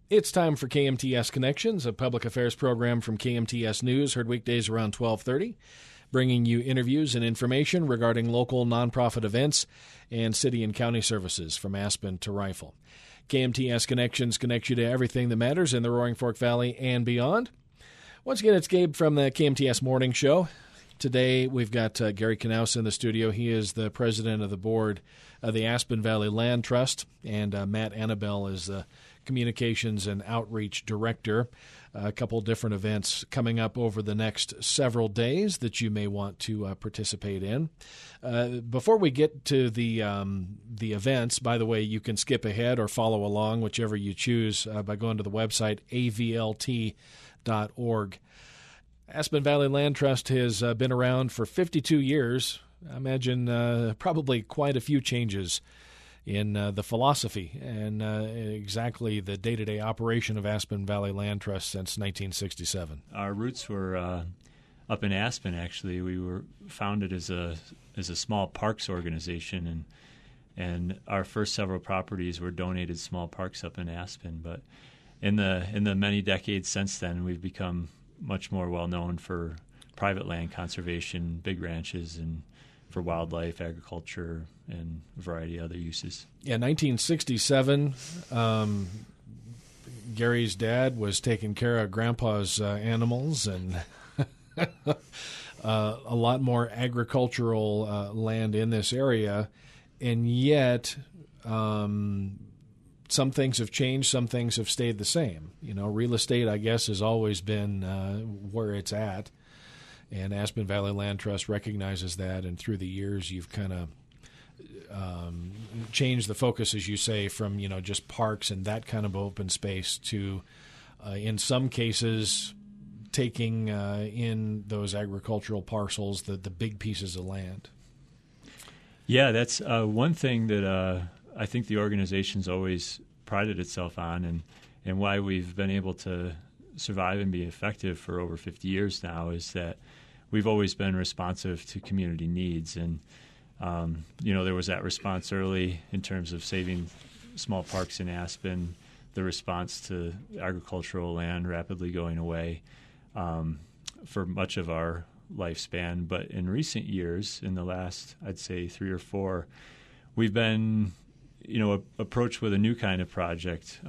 It's time for KMTS Connections, a public affairs program from KMTS News, heard weekdays around 12:30, bringing you interviews and information regarding local nonprofit events and city and county services from Aspen to Rifle. KMTS Connections connects you to everything that matters in the Roaring Fork Valley and beyond. Once again, it's Gabe from the KMTS Morning Show. Today, we've got Gary Knaus in the studio. He is the president of the board of the Aspen Valley Land Trust, and Matt Annabelle is the communications and outreach director. A couple different events coming up over the next several days that you may want to participate in. Before we get to the events, by the way, you can skip ahead or follow along, whichever you choose, by going to the website avlt.org. Aspen Valley Land Trust has been around for 52 years. I imagine probably quite a few changes in the philosophy and exactly the day-to-day operation of Aspen Valley Land Trust since 1967. Our roots were up in Aspen, actually. We were founded as a small parks organization, and our first several properties were donated small parks up in Aspen. But in the many decades since then, we've become much more well-known for private land conservation, big ranches, and for wildlife, agriculture, and a variety of other uses. Yeah, 1967, Gary's dad was taking care of Grandpa's animals, and a lot more agricultural land in this area, and yet some things have changed, some things have stayed the same. You know, real estate, I guess, has always been where it's at. And Aspen Valley Land Trust recognizes that, and through the years you've kind of changed the focus, as you say, from just parks and that kind of open space to, in some cases, taking in those agricultural parcels, the big pieces of land. Yeah, that's one thing that I think the organization's always prided itself on, and why we've been able to survive and be effective for over 50 years now is that we've always been responsive to community needs. And, there was that response early in terms of saving small parks in Aspen, the response to agricultural land rapidly going away for much of our lifespan. But in recent years, in the last, I'd say 3 or 4, we've been, approached with a new kind of project,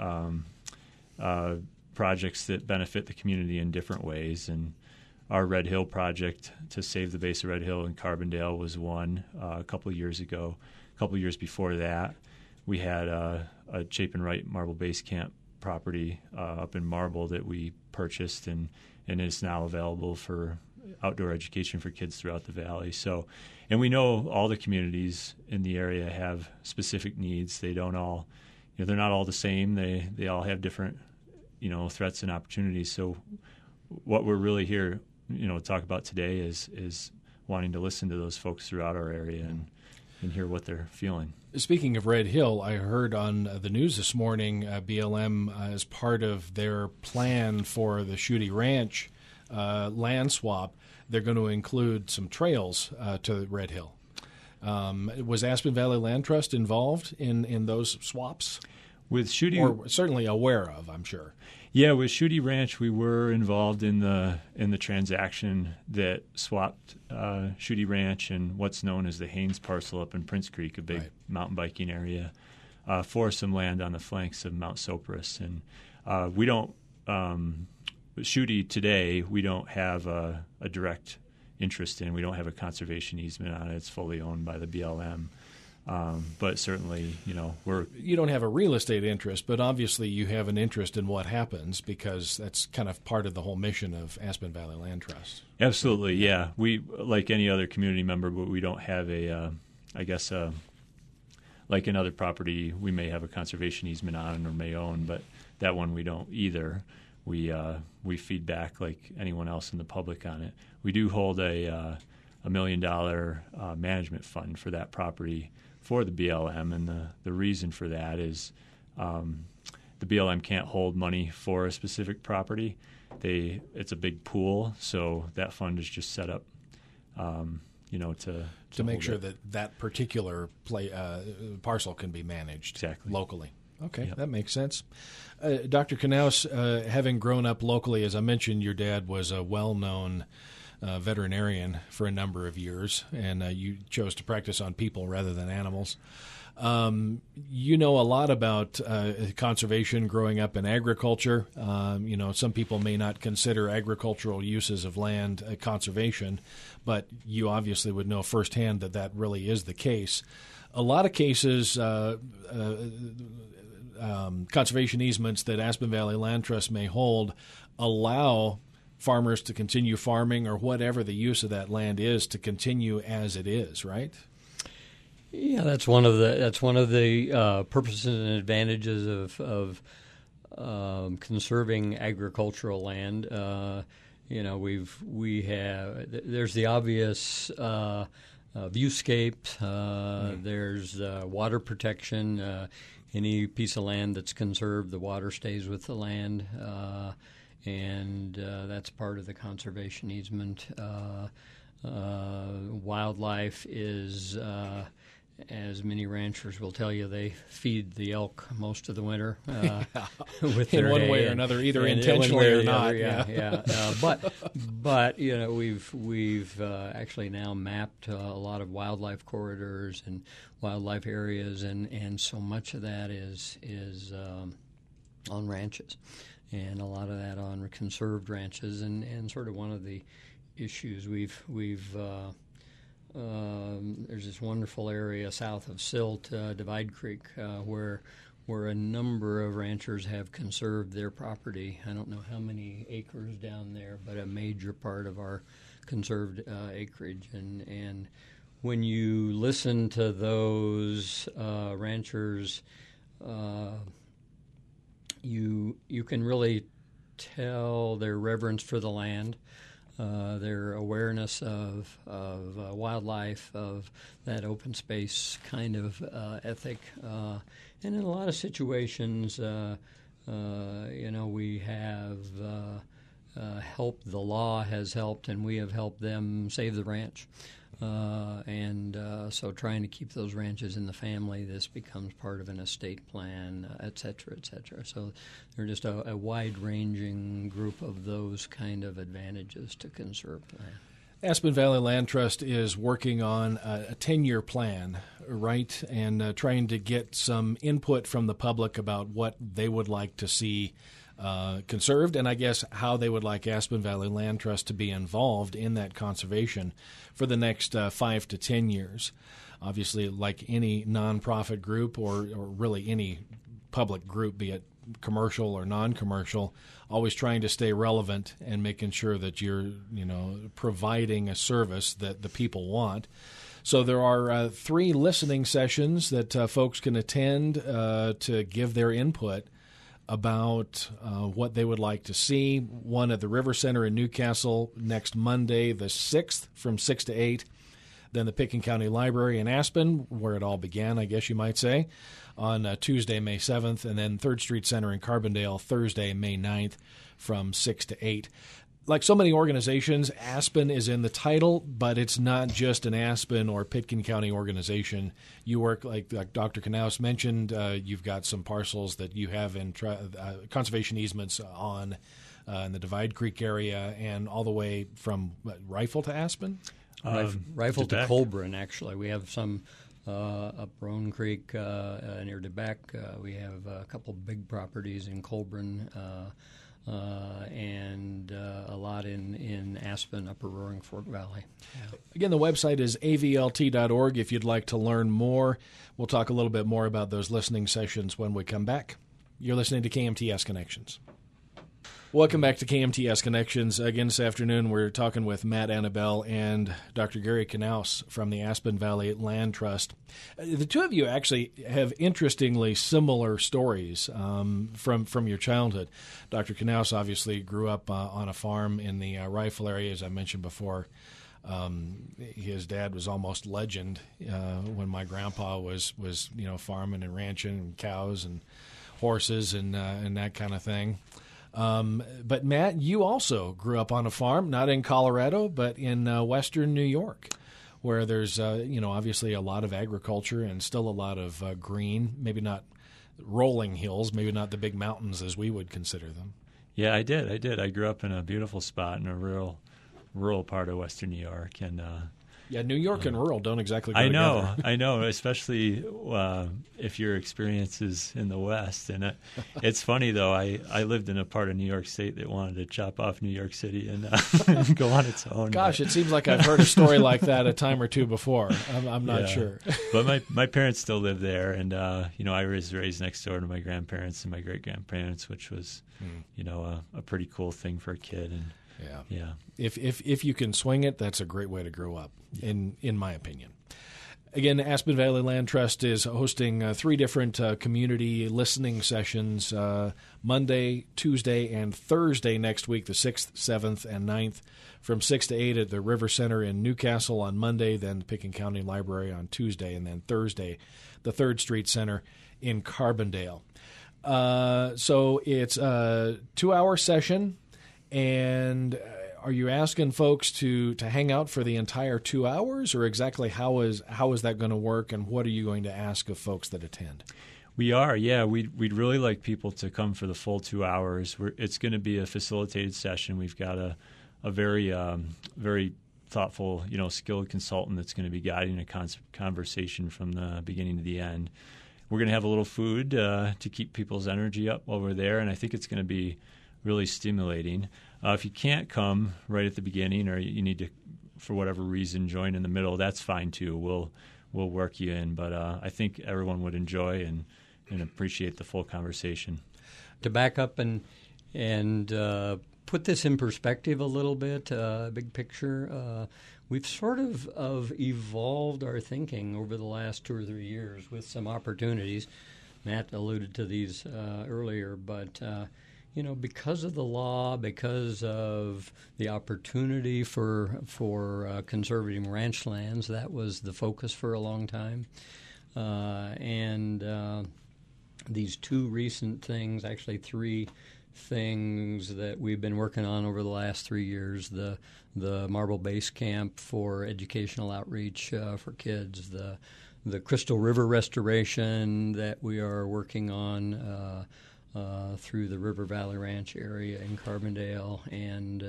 projects that benefit the community in different ways. And our Red Hill project to save the base of Red Hill in Carbondale was one a couple of years ago. A couple of years before that, we had a Chapin Wright Marble Base Camp property up in Marble that we purchased and is now available for outdoor education for kids throughout the valley. So, and we know all the communities in the area have specific needs. They don't all, they're not all the same. They all have different, threats and opportunities. So, what we're really here, to talk about today is wanting to listen to those folks throughout our area and hear what they're feeling. Speaking of Red Hill, I heard on the news this morning, BLM, as part of their plan for the Schutte Ranch land swap, they're going to include some trails to Red Hill. Was Aspen Valley Land Trust involved in those swaps? With Schutte, or certainly aware of, I'm sure. Yeah, with Schutte Ranch, we were involved in the transaction that swapped Schutte Ranch and what's known as the Haynes parcel up in Prince Creek, a big mountain biking area, for some land on the flanks of Mount Sopris. And we don't, Schutte today, we don't have a direct interest in. We don't have a conservation easement on it. It's fully owned by the BLM. But certainly, you don't have a real estate interest, but obviously you have an interest in what happens because that's kind of part of the whole mission of Aspen Valley Land Trust. Absolutely, yeah. We, like any other community member, but we don't have like another property we may have a conservation easement on or may own, but that one we don't either. We feed back like anyone else in the public on it. We do hold a $1 million management fund for that property for the BLM, and the reason for that is the BLM can't hold money for a specific property. It's a big pool, so that fund is just set up, to make sure that particular parcel can be managed exactly locally. Okay, Yep. that makes sense. Dr. Knaus, having grown up locally, as I mentioned, your dad was a well-known veterinarian for a number of years, and you chose to practice on people rather than animals. You know a lot about conservation growing up in agriculture. Some people may not consider agricultural uses of land conservation, but you obviously would know firsthand that that really is the case. A lot of cases, conservation easements that Aspen Valley Land Trust may hold allow farmers to continue farming or whatever the use of that land is to continue as it is, right? Yeah, that's one of the purposes and advantages of conserving agricultural land. There's the obvious viewscape. There's water protection. Any piece of land that's conserved, the water stays with the land, and that's part of the conservation easement. Wildlife is, as many ranchers will tell you, they feed the elk most of the winter with their in one way or another, either intentionally or not. But we've actually now mapped a lot of wildlife corridors and wildlife areas, and so much of that is on ranches, and a lot of that on conserved ranches, and sort of one of the issues we've there's this wonderful area south of Silt, Divide Creek, where a number of ranchers have conserved their property. I don't know how many acres down there, but a major part of our conserved acreage. And when you listen to those ranchers, you can really tell their reverence for the land. Their awareness of wildlife, of that open space kind of ethic, and in a lot of situations, we have helped. The law has helped, and we have helped them save the ranch. So trying to keep those ranches in the family, this becomes part of an estate plan, et cetera, et cetera. So they're just a wide-ranging group of those kind of advantages to conserve land. Aspen Valley Land Trust is working on a 10-year plan, right, and trying to get some input from the public about what they would like to see conserved, and I guess how they would like Aspen Valley Land Trust to be involved in that conservation for the next 5 to 10 years. Obviously, like any nonprofit group or really any public group, be it commercial or non-commercial, always trying to stay relevant and making sure that you're, providing a service that the people want. So there are 3 listening sessions that folks can attend to give their input about what they would like to see. One at the River Center in Newcastle next Monday, the 6th, from 6 to 8. Then the Pitkin County Library in Aspen, where it all began, I guess you might say, on Tuesday, May 7th. And then 3rd Street Center in Carbondale, Thursday, May 9th, from 6 to 8. Like so many organizations, Aspen is in the title, but it's not just an Aspen or Pitkin County organization. You work, like Dr. Knaus mentioned, you've got some parcels that you have in conservation easements on in the Divide Creek area, and all the way from Rifle to Aspen? Rifle to Colburn, actually. We have some up Roan Creek near DeBeck. We have a couple big properties in Colburn, and a lot in Aspen, Upper Roaring Fork Valley. Yeah. Again, the website is avlt.org if you'd like to learn more. We'll talk a little bit more about those listening sessions when we come back. You're listening to KMTS Connections. Welcome back to KMTS Connections. Again, this afternoon we're talking with Matt Annabelle and Dr. Gary Knaus from the Aspen Valley Land Trust. The two of you actually have interestingly similar stories from your childhood. Dr. Knaus obviously grew up on a farm in the Rifle area, as I mentioned before. His dad was almost legend when my grandpa was farming and ranching and cows and horses and that kind of thing. But Matt, you also grew up on a farm, not in Colorado, but in western New York, where there's obviously a lot of agriculture and still a lot of green. Maybe not rolling hills, maybe not the big mountains as we would consider them. Yeah, I did. I grew up in a beautiful spot in a rural part of Western New York, and yeah, New York and rural don't exactly go together. I know, especially if your experience is in the West. And it's funny, though, I lived in a part of New York State that wanted to chop off New York City and go on its own. Gosh, it seems like I've heard a story like that a time or two before. I'm not sure. But my parents still live there, and I was raised next door to my grandparents and my great-grandparents, which was, a pretty cool thing for a kid. And yeah. If you can swing it, that's a great way to grow up, in my opinion. Again, Aspen Valley Land Trust is hosting 3 different community listening sessions Monday, Tuesday, and Thursday next week, the 6th, 7th, and 9th, from 6 to 8 at the River Center in Newcastle on Monday, then Pickens County Library on Tuesday, and then Thursday, the 3rd Street Center in Carbondale. So it's a 2-hour session. And are you asking folks to hang out for the entire 2 hours, or exactly how is that going to work, and what are you going to ask of folks that attend? We are, yeah. We'd really like people to come for the full 2 hours. It's going to be a facilitated session. We've got a very very thoughtful, skilled consultant that's going to be guiding a conversation from the beginning to the end. We're going to have a little food to keep people's energy up while we're there, and I think it's going to be really stimulating. If you can't come right at the beginning, or you need to, for whatever reason, join in the middle, that's fine too. We'll work you in, but I think everyone would enjoy and appreciate the full conversation. To back up and put this in perspective a little bit, big picture, we've sort of evolved our thinking over the last 2 or 3 years with some opportunities. Matt alluded to these earlier, but because of the law, because of the opportunity for conserving ranch lands, that was the focus for a long time. And these 2 recent things, actually 3 things that we've been working on over the last 3 years, the Marble Base Camp for educational outreach for kids, the Crystal River restoration that we are working on through the River Valley Ranch area in Carbondale, and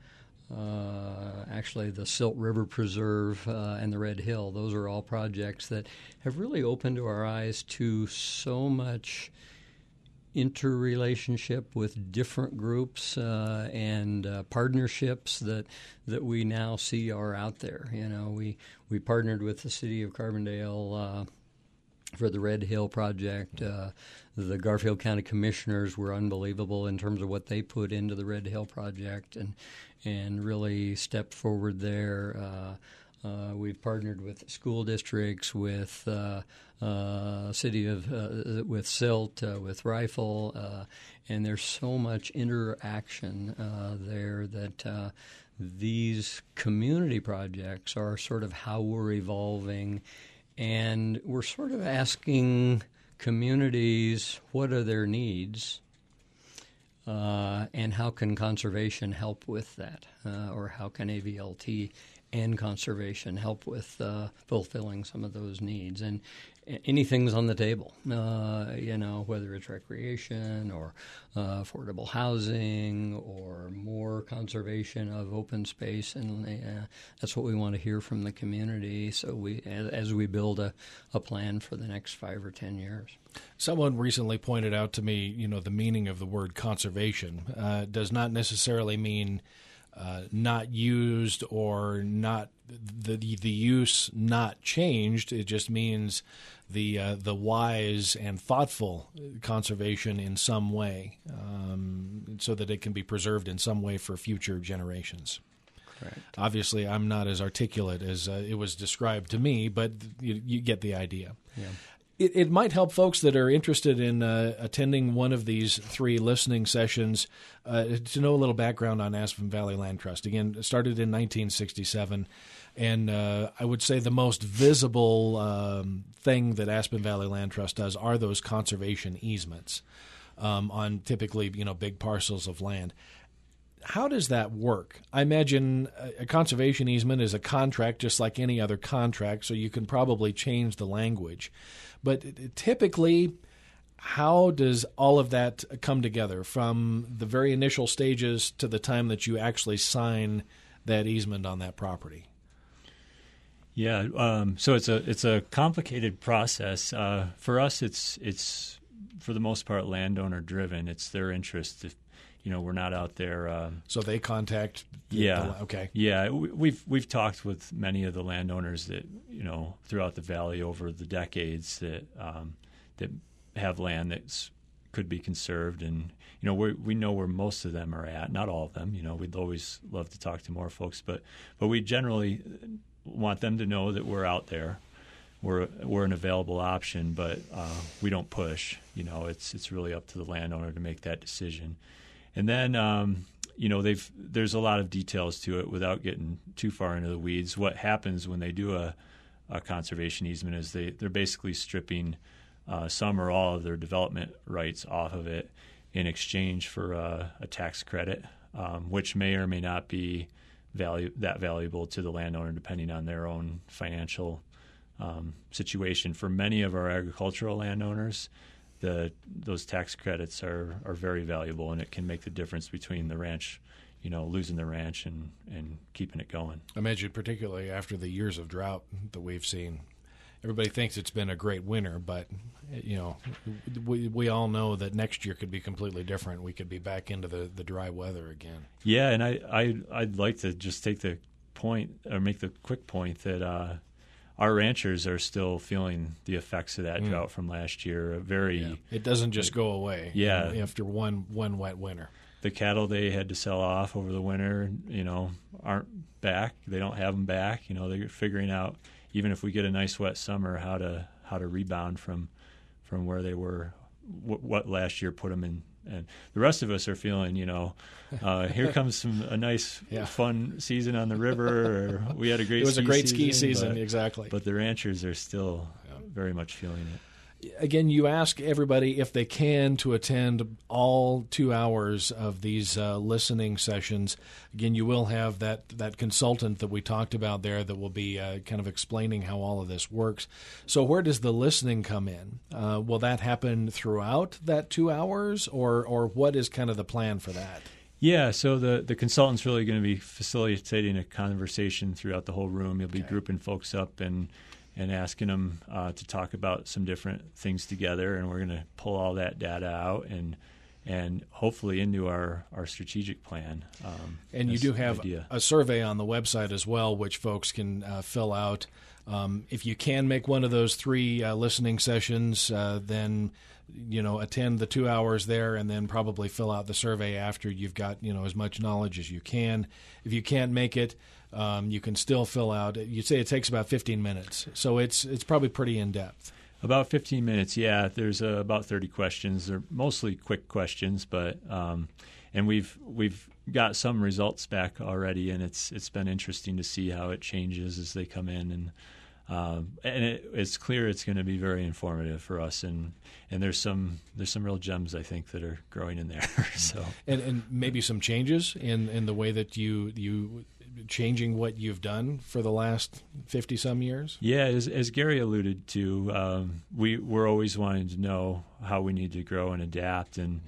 actually the Silt River Preserve and the Red Hill. Those are all projects that have really opened our eyes to so much interrelationship with different groups and partnerships that we now see are out there. We partnered with the city of Carbondale for the Red Hill project. The Garfield County Commissioners were unbelievable in terms of what they put into the Red Hill project and really stepped forward there. We've partnered with school districts, with city of with Silt, with Rifle, and there's so much interaction there that these community projects are sort of how we're evolving. And we're sort of asking communities what are their needs and how can conservation help with that, or how can AVLT and conservation help with fulfilling some of those needs. And anything's on the table, whether it's recreation or affordable housing or more conservation of open space, and that's what we want to hear from the community. So as we build a plan for the next 5 or 10 years. Someone recently pointed out to me, the meaning of the word conservation does not necessarily mean not used or not the use not changed. It just means the wise and thoughtful conservation in some way, so that it can be preserved in some way for future generations. Correct. Obviously, I'm not as articulate as it was described to me, but you get the idea. Yeah. It might help folks that are interested in attending one of these 3 listening sessions to know a little background on Aspen Valley Land Trust. Again, it started in 1967, and I would say the most visible thing that Aspen Valley Land Trust does are those conservation easements on typically big parcels of land. How does that work? I imagine a conservation easement is a contract just like any other contract, so you can probably change the language. But typically, how does all of that come together from the very initial stages to the time that you actually sign that easement on that property? Yeah, so it's a complicated process. For us, it's for the most part landowner driven. It's their interest. If, we're not out there. So they contact. Okay. Yeah, we've talked with many of the landowners that throughout the valley over the decades that have land that could be conserved, and we know where most of them are at. Not all of them. We'd always love to talk to more folks, but we generally want them to know that we're out there. We're an available option, but we don't push. It's really up to the landowner to make that decision. And then there's a lot of details to it without getting too far into the weeds. What happens when they do a conservation easement is they're basically stripping some or all of their development rights off of it in exchange for a tax credit, which may or may not be valuable to the landowner depending on their own financial situation. For many of our agricultural landowners, those tax credits are very valuable, and it can make the difference between the ranch, losing the ranch and keeping it going. I imagine particularly after the years of drought that we've seen. Everybody thinks it's been a great winter, but we all know that next year could be completely different. We could be back into the dry weather again. Yeah, and I'd like to just take the point or make the quick point that our ranchers are still feeling the effects of that drought from last year. It doesn't just go away. Yeah, after one wet winter. The cattle they had to sell off over the winter, aren't back. They don't have them back. They're figuring out, even if we get a nice wet summer, how to rebound from where they were, what last year put them in. And the rest of us are feeling, here comes a nice, fun season on the river. Or we had a great. It was a great ski season, but, exactly. But the ranchers are still very much feeling it. Again, you ask everybody if they can to attend all 2 hours of these listening sessions. Again, you will have that consultant that we talked about there that will be kind of explaining how all of this works. So where does the listening come in? Will that happen throughout that 2 hours, or what is kind of the plan for that? Yeah, so the consultant's really going to be facilitating a conversation throughout the whole room. He'll be grouping folks up and asking them to talk about some different things together, and we're going to pull all that data out and hopefully into our strategic plan. And you do have a survey on the website as well, which folks can fill out. If you can make one of those 3 listening sessions, then attend the 2 hours there, and then probably fill out the survey after you've got as much knowledge as you can. If you can't make it, you can still fill out. You say it takes about 15 minutes, so it's probably pretty in depth. About 15 minutes, yeah. There's about 30 questions. They're mostly quick questions, but and we've got some results back already, and it's been interesting to see how it changes as they come in, and it's clear it's going to be very informative for us, and there's some real gems I think that are growing in there. So and maybe some changes in the way that you changing what you've done for the last 50-some years? Yeah, as Gary alluded to, we're always wanting to know how we need to grow and adapt, and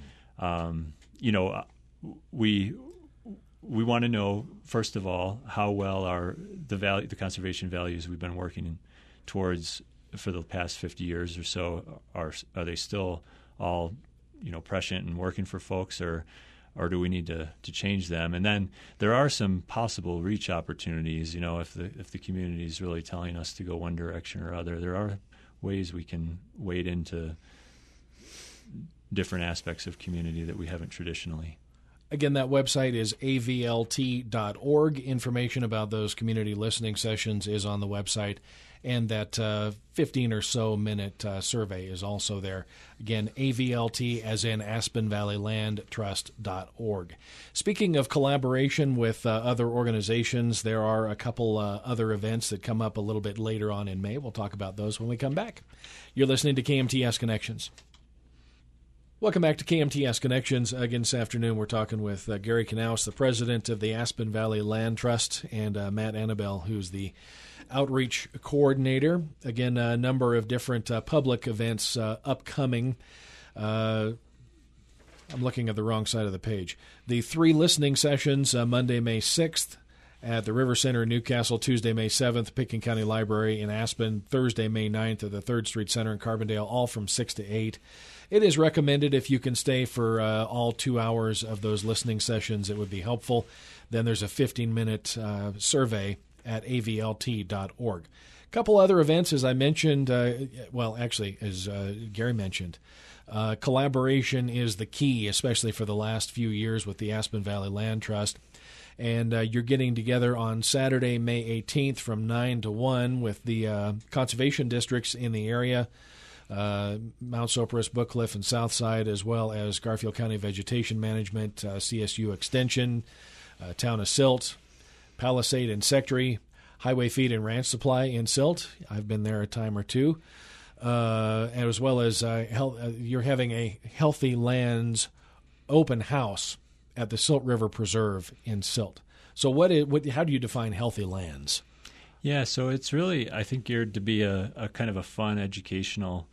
we want to know, first of all, how well the conservation values we've been working towards for the past 50 years or so are they still all prescient and working for folks, or do we need to change them? And then there are some possible reach opportunities. If the community is really telling us to go one direction or other, there are ways we can wade into different aspects of community that we haven't traditionally. Again, that website is avlt.org. Information about those community listening sessions is on the website, and that 15 or so minute survey is also there. Again, AVLT as in Aspen Valley Land Trust.org. Speaking of collaboration with other organizations, there are a couple other events that come up a little bit later on in May. We'll talk about those when we come back. You're listening to KMTS Connections. Welcome back to KMTS Connections. Again, this afternoon we're talking with Gary Knaus, the president of the Aspen Valley Land Trust, and Matt Annabelle, who's the outreach coordinator. Again, a number of different public events upcoming. I'm looking at the wrong side of the page. The 3 listening sessions, Monday, May 6th at the River Center in Newcastle, Tuesday, May 7th, Pitkin County Library in Aspen, Thursday, May 9th at the 3rd Street Center in Carbondale, all from 6 to 8. It is recommended if you can stay for all 2 hours of those listening sessions, it would be helpful. Then there's a 15-minute survey at avlt.org. A couple other events, as I mentioned, as Gary mentioned, collaboration is the key, especially for the last few years with the Aspen Valley Land Trust. And you're getting together on Saturday, May 18th from 9 to 1 with the conservation districts in the area, Mount Sopris, Book Cliff, and Southside, as well as Garfield County Vegetation Management, CSU Extension, Town of Silt, Palisade Insectary, Highway Feed and Ranch Supply in Silt. I've been there a time or two. As well as you're having a Healthy Lands open house at the Silt River Preserve in Silt. So how do you define healthy lands? Yeah, so it's really, I think, geared to be a kind of a fun educational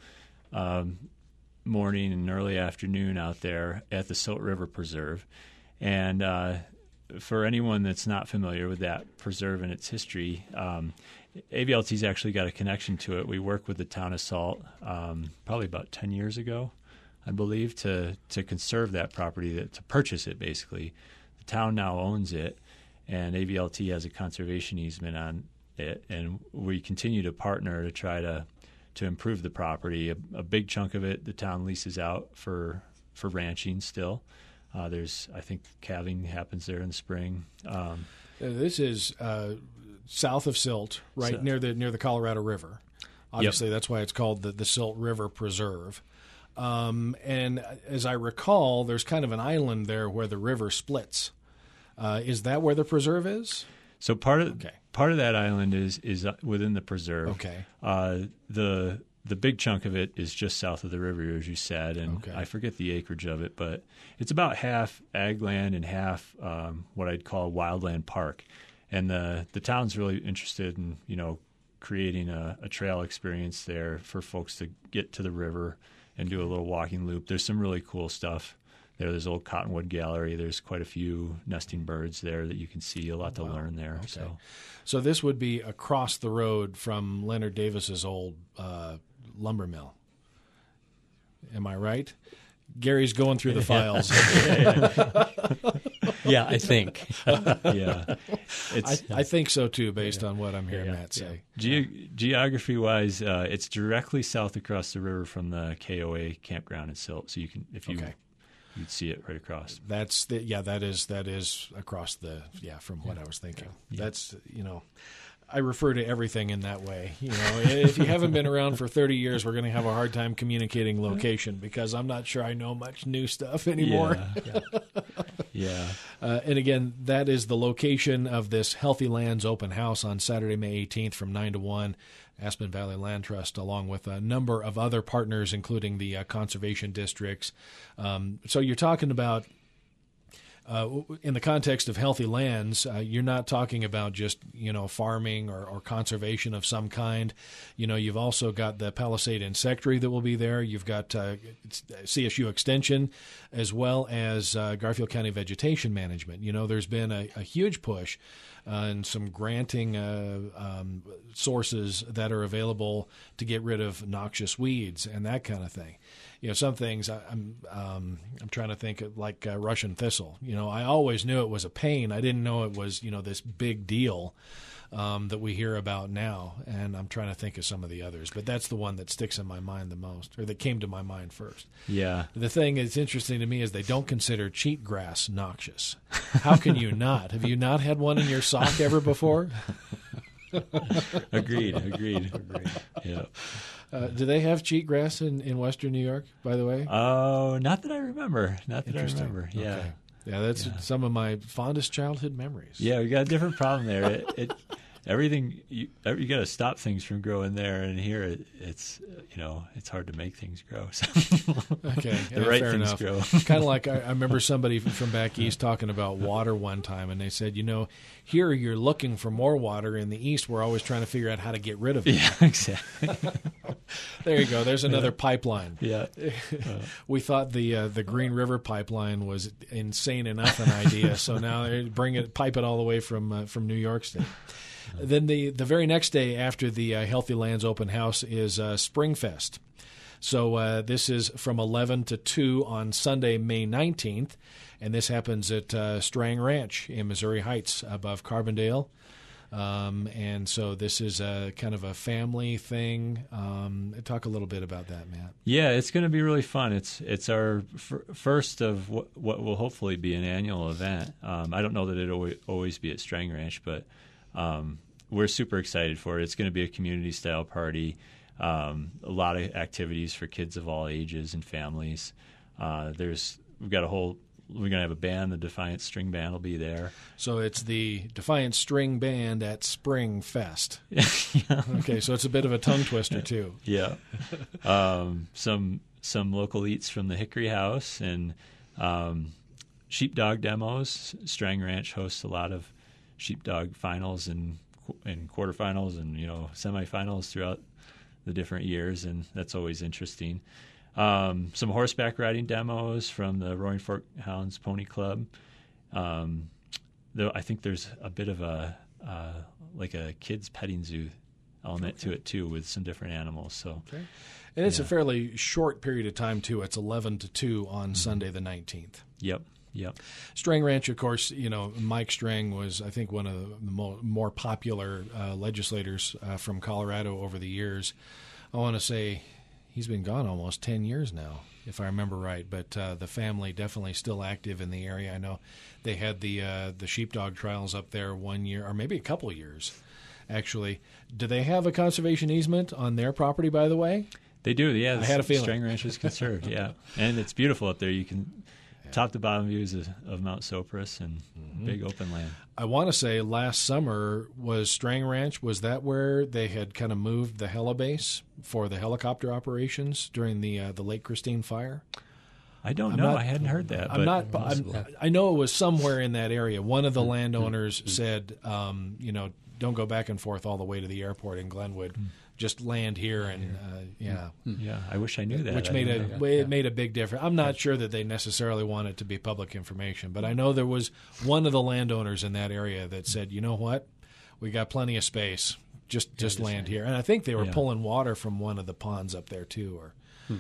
morning and early afternoon out there at the Silt River Preserve. And for anyone that's not familiar with that preserve and its history, AVLT's actually got a connection to it. We worked with the town of Salt probably about 10 years ago, I believe, to conserve that property, to purchase it, basically. The town now owns it, and AVLT has a conservation easement on it, and we continue to partner to try to improve the property. A big chunk of it the town leases out for ranching still. There's, I think, calving happens there in the spring. This is south of Silt, right near the Colorado River. Obviously, That's why it's called the Silt River Preserve. And as I recall, there's kind of an island there where the river splits. Is that where the preserve is? So part of that island is within the preserve. Okay. The big chunk of it is just south of the river, as you said, and I forget the acreage of it, but it's about half ag land and half what I'd call wildland park. And the town's really interested in creating a trail experience there for folks to get to the river and do a little walking loop. There's some really cool stuff there. There's old cottonwood gallery. There's quite a few nesting birds there that you can see. A lot to learn there. Okay. So this would be across the road from Leonard Davis's old lumber mill. Am I right? Gary's going through the files. Yeah, I think. Yeah, I think so too, based on what I'm hearing Matt say. Geography-wise, it's directly south across the river from the KOA campground in Silt. So you can, you'd see it right across. That is across from what I was thinking. Yeah. That's I refer to everything in that way. If you haven't been around for 30 years, we're going to have a hard time communicating location because I'm not sure I know much new stuff anymore. Yeah. And again, that is the location of this Healthy Lands open house on Saturday, May 18th from 9 to 1, Aspen Valley Land Trust, along with a number of other partners, including the conservation districts. So you're talking about in the context of healthy lands, you're not talking about just, farming or conservation of some kind. You've also got the Palisade Insectary that will be there. You've got CSU Extension, as well as Garfield County Vegetation Management. There's been a huge push and some granting sources that are available to get rid of noxious weeds and that kind of thing. Some things I'm trying to think of, like Russian thistle. I always knew it was a pain. I didn't know it was this big deal that we hear about now. And I'm trying to think of some of the others, but that's the one that sticks in my mind the most, or that came to my mind first. Yeah. The thing that's interesting to me is they don't consider cheatgrass noxious. How can you not? Have you not had one in your sock ever before? Agreed. Yeah. Do they have cheatgrass in Western New York, by the way? Oh, not that I remember. Yeah. Okay. Yeah, that's some of my fondest childhood memories. Yeah, we got a different problem there. everything you got to stop things from growing there, and here it's it's hard to make things grow. So okay, the right fair things enough. grow. Kind of like I remember somebody from back east talking about water one time, and they said, here you're looking for more water. In the east, we're always trying to figure out how to get rid of it. Yeah, exactly. There you go. There's another pipeline. Yeah. We thought the Green River pipeline was insane enough an idea, so now they pipe it all the way from New York State. Then the very next day after the Healthy Lands Open House is Springfest. So this is from 11 to 2 on Sunday, May 19th, and this happens at Strang Ranch in Missouri Heights above Carbondale. And so this is a kind of a family thing. Talk a little bit about that, Matt. Yeah, it's going to be really fun. It's our first of what will hopefully be an annual event. I don't know that it'll always be at Strang Ranch, but we're super excited for it. It's going to be a community-style party. A lot of activities for kids of all ages and families. We're going to have a band. The Defiant String Band will be there. So it's the Defiant String Band at Spring Fest. Yeah. Okay, so it's a bit of a tongue twister too. Yeah. Some local eats from the Hickory House and sheepdog demos. Strang Ranch hosts a lot of sheepdog finals and quarterfinals and semifinals throughout the different years, and that's always interesting. Some horseback riding demos from the Roaring Fork Hounds Pony Club. Though I think there's a bit of a kids petting zoo element to it too, with some different animals. So, and it's a fairly short period of time too. It's 11 to 2 on Sunday the 19th. Yep. Strang Ranch, of course, Mike Strang was, I think, one of the more popular legislators from Colorado over the years. I want to say he's been gone almost 10 years now, if I remember right. But the family definitely still active in the area. I know they had the sheepdog trials up there 1 year, or maybe a couple of years, actually. Do they have a conservation easement on their property, by the way? They do, yeah. I had a feeling. Strang Ranch is conserved, yeah. And it's beautiful up there. You can top to bottom views of Mount Sopris and big open land. I want to say last summer was Strang Ranch. Was that where they had kind of moved the helibase for the helicopter operations during the Lake Christine fire? I don't know. I hadn't heard that. I know it was somewhere in that area. One of the landowners said, don't go back and forth all the way to the airport in Glenwood. Just land here, and Yeah, I wish I knew that. Which made a big difference. I'm not sure that they necessarily want it to be public information, but I know there was one of the landowners in that area that said, you know what, we got plenty of space. Just land here. And I think they were pulling water from one of the ponds up there too, or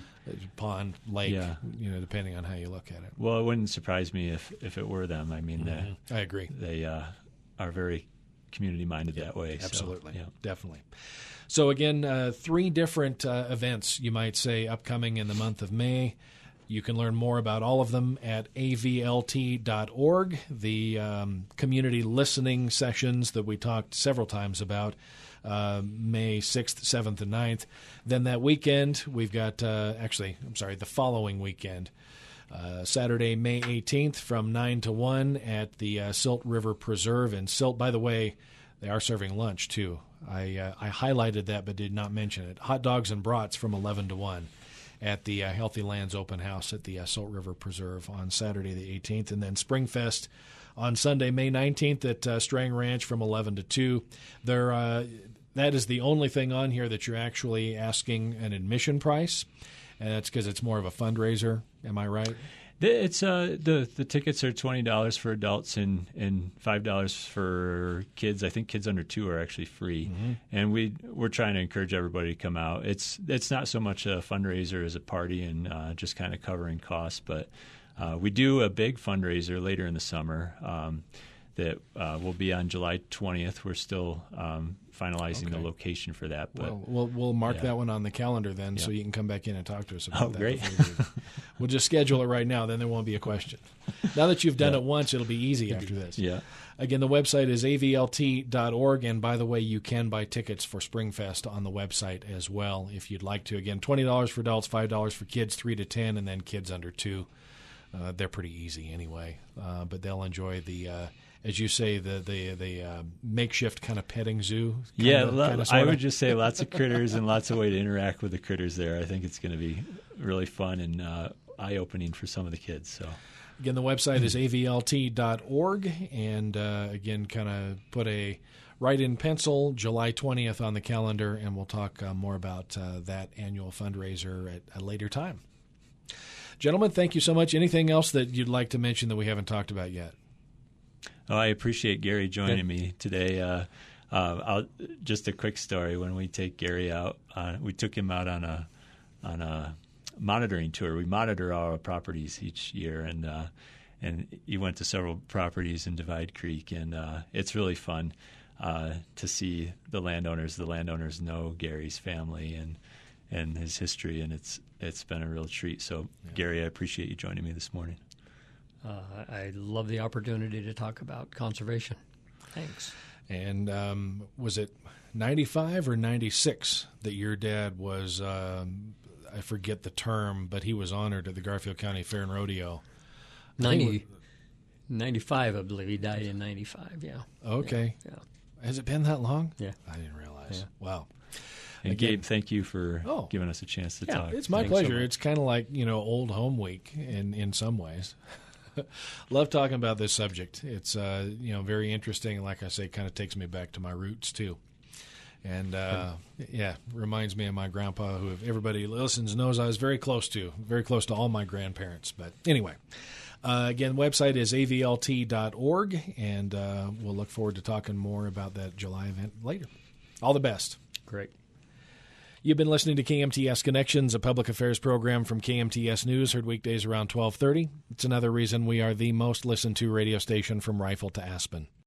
pond, lake, depending on how you look at it. Well, it wouldn't surprise me if it were them. I mean, I agree. They are very community-minded that way. Absolutely. So, definitely. So again, 3 different events, you might say, upcoming in the month of May. You can learn more about all of them at avlt.org, the community listening sessions that we talked several times about, May 6th, 7th, and 9th. Then that weekend, we've got, the following weekend, Saturday, May 18th from 9 to 1 at the Silt River Preserve in Silt. By the way, they are serving lunch, too. I highlighted that but did not mention it. Hot dogs and brats from 11 to 1 at the Healthy Lands Open House at the Silt River Preserve on Saturday the 18th. And then Springfest on Sunday, May 19th at Strang Ranch from 11 to 2. That is the only thing on here that you're actually asking an admission price, and that's because it's more of a fundraiser. Am I right? It's the tickets are $20 for adults and $5 for kids. I think kids under 2 are actually free, and we're trying to encourage everybody to come out. It's not so much a fundraiser as a party and just kind of covering costs, but we do a big fundraiser later in the summer that will be on July 20th. We're still finalizing the location for that. But we'll mark that one on the calendar then, so you can come back in and talk to us about that. Great. We'll just schedule it right now, then there won't be a question. Now that you've done it once, it'll be easy after this. Yeah. Again, the website is avlt.org, and by the way, you can buy tickets for Springfest on the website as well if you'd like to. Again, $20 for adults, $5 for kids 3 to 10, and then kids under 2. they're pretty easy anyway. But they'll enjoy the, as you say, the makeshift kind of petting zoo. I would just say lots of critters and lots of way to interact with the critters there. I think it's going to be really fun and eye-opening for some of the kids. So. Again, the website is avlt.org, and again, kind of put a write in pencil July 20th on the calendar, and we'll talk more about that annual fundraiser at a later time. Gentlemen, thank you so much. Anything else that you'd like to mention that we haven't talked about yet? Oh, I appreciate Gary joining me today. Just a quick story. When we take Gary out, we took him out on a monitoring tour. We monitor all our properties each year, and he went to several properties in Divide Creek, and it's really fun to see the landowners. The landowners know Gary's family and his history, and it's been a real treat. So, Gary, I appreciate you joining me this morning. I love the opportunity to talk about conservation. Thanks. And was it 95 or 96 that your dad was, I forget the term, but he was honored at the Garfield County Fair and Rodeo? 95, I believe. He died in 95, yeah. Okay. Yeah. Has it been that long? Yeah. I didn't realize. Yeah. Wow. And Again, Gabe, thank you for giving us a chance to talk. It's my pleasure. It's kind of like, old home week in some ways. Love talking about this subject. It's, very interesting. And like I say, kind of takes me back to my roots, too. And, reminds me of my grandpa, who, if everybody listens, knows I was very close to all my grandparents. But anyway, again, the website is avlt.org, and we'll look forward to talking more about that July event later. All the best. Great. You've been listening to KMTS Connections, a public affairs program from KMTS News, heard weekdays around 12:30. It's another reason we are the most listened to radio station from Rifle to Aspen.